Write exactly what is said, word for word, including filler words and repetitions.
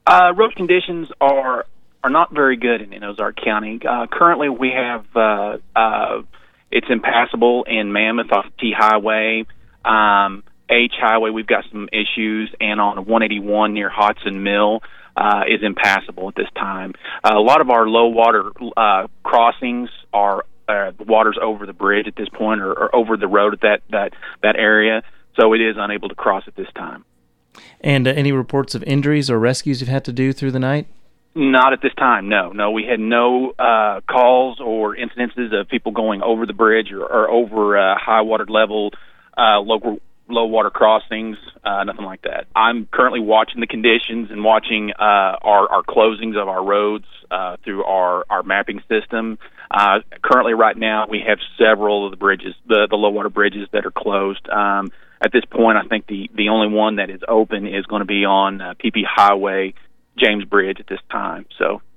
Uh, road conditions are are not very good in, in Ozark County. Uh, currently, we have uh, uh, it's impassable in Mammoth off T Highway, um, H Highway. We've got some issues, and on one eighty-one near Hodson Mill uh, is impassable at this time. Uh, a lot of our low water uh, crossings are uh, the water's over the bridge at this point, or, or over the road at that that that area, so it is unable to cross at this time. And uh, any reports of injuries or rescues you've had to do through the night? Not at this time, no. No, we had no uh, calls or incidences of people going over the bridge or, or over uh, high water level, uh, local low water crossings, uh, nothing like that. I'm currently watching the conditions and watching uh, our, our closings of our roads uh, through our, our mapping system. Uh, currently, right now, we have several of the bridges, the, the low water bridges that are closed. Um, At this point, I think the, the only one that is open is going to be on uh, P P Highway, James Bridge at this time. So